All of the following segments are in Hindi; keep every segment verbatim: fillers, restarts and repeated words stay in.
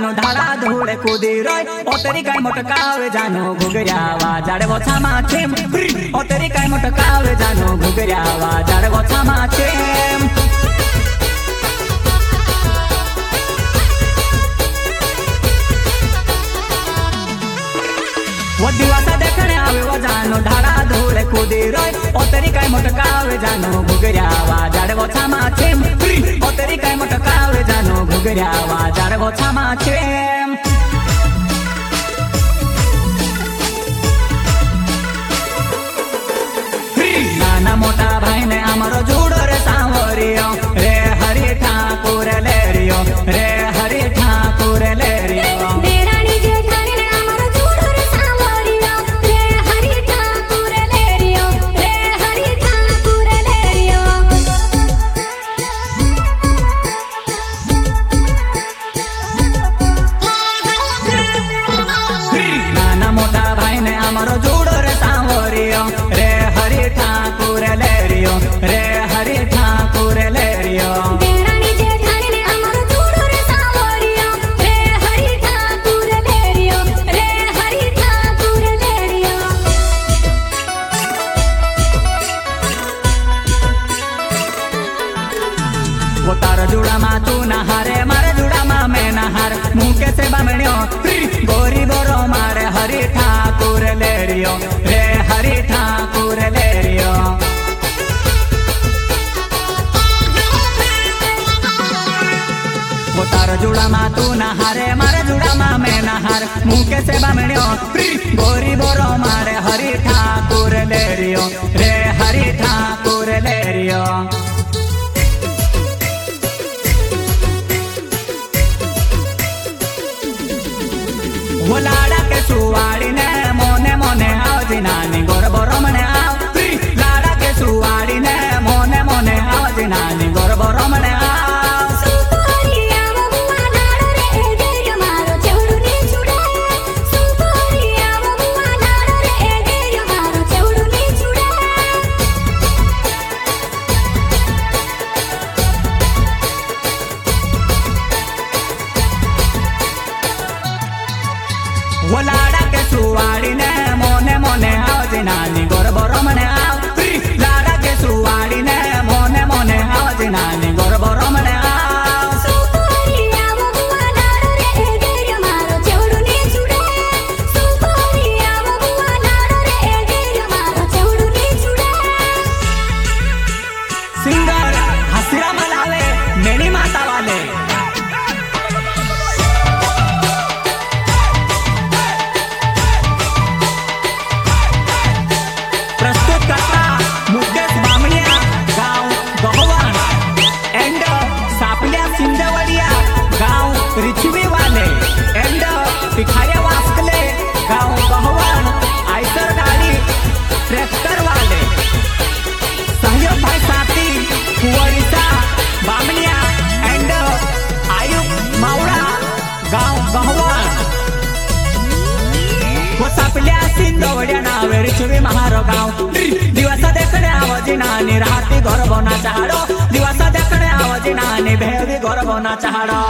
जानो धाड़ा धूड़े कूदी रोय ओ तेरी काय मोटकावे जानो घुगऱ्यावा जाड़े वोछा माछेम ओ तेरी काय मोटकावे जानो घुगऱ्यावा जाड़े वोछा माछेम वो दिवासा देखने आवे वो जानो धाड़ा धूड़े कूदी रोय ओ तेरी काय मोटकावे जानो घुगऱ्यावा जाड़े वोछा माछेम ओ तेरी काय मोटकावे जानो घुगऱ्यावा जाड़े वोछा माछेम नाना मोटा भाई ने अमरो जुड़ो रे सांवरियो रे हरि ठाकुर ले रियो रे हरि ठाकुर ले रियो अमरो जुड़ो रे सांवरियो रे हरि ठाकुर ले रियो रे हरि ठाकुर ले रियो देरानी जेठानी ने अमरो जुड़ो रे सांवरियो रे हरि ठाकुर ले रियो रे हरि ठाकुर ले रियो वो तार जुड़ा मा तू नहारे मारे जुड़ा मा मैं नहार मुंह के से बमणियो गोरी बोरो मारे हरि ठाकुर ले रियो रे हरि ठाकुर ले रियो वो तार जुड़ा मा तू नहारे मारे जुड़ा मा मैं नहार मुंह के से बमणियो गोरी बोरो मारे हरि ठाकुर ले रियो रे हरि ठाकुर ले रियो वो लाड़ा के सुवाड़ी ने मोने मोने आओ जिनानी गोर बोरो मने आओ लाड़ा के सुवाड़ी ने मोने मोने आओ जिनानी गोर बोरो मने आओ सुपोरिया बबुआ लाड़ो रे एगेरियो मारो चौड़ू ने छुड़े सुपोरिया बबुआ लाड़ो रे एगेरियो मारो चौड़ू ने छुड़े वो लाड़ा के सुवाड़ी ने मोने मोने आओ जिनानी गोर बोरो मने आओ लाड़ा के सुवाड़ी ने मोने मोने आओ जिनानी गोर बोरो मने आओ सुपोरिया बबुआ लाड़ो रे एगेरियो मारो चौड़ू ने छुड़े सुपोरिया बबुआ लाड़ो रे एगेरियो मारो चौड़ू ने छुड़े सिंगर हसीरा मलावे मेरी माता वाले रिचवी वाले एंड पिखाया वास्कले गाँव गहवान आयसर गाड़ी ट्रैक्टर वाले सहयोग भाई साथी कुंवरिसा बामनिया एंड आयुब मावड़ा गाँव गहवान वो सापल्या सिंदवड्या नावे रिचवी महारो गाँव दिवसा देखणे आवाजी नानी राहती घर बोना चाहडो दिवसा देखणे आवाजी नानी भेवी घर बोना चाहडो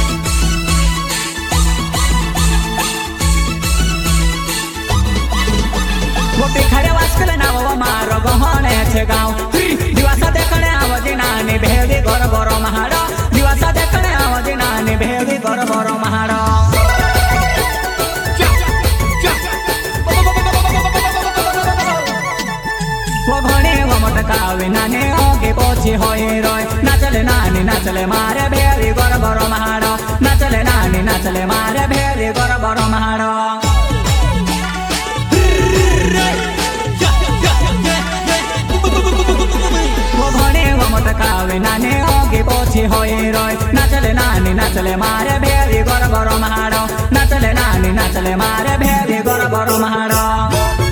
वो पिखारे वास्कले नाव मारो गहणे छे गाँव दिवसा देखणे आवाजी नानी भेवी घर बोरो महाडो दिवसा देखणे आवाजी नानी भेवी घर बोरो महाडो वो घणे वो मोटकावे नाने ओगे पोछी होई रोय नाचले नानी नाचले मारे भेवी घर बोरो महाडो नाचले नानी नाचले मारे भेवी घर बोरो महाडो वो घणे वो मोटकावे नाने ओगे पोछी होई रोय नाचले नानी नाचले मारे भेवी घर बोरो महाडो नाचले नानी नाचले मारे भेवी घर बोरो महाडो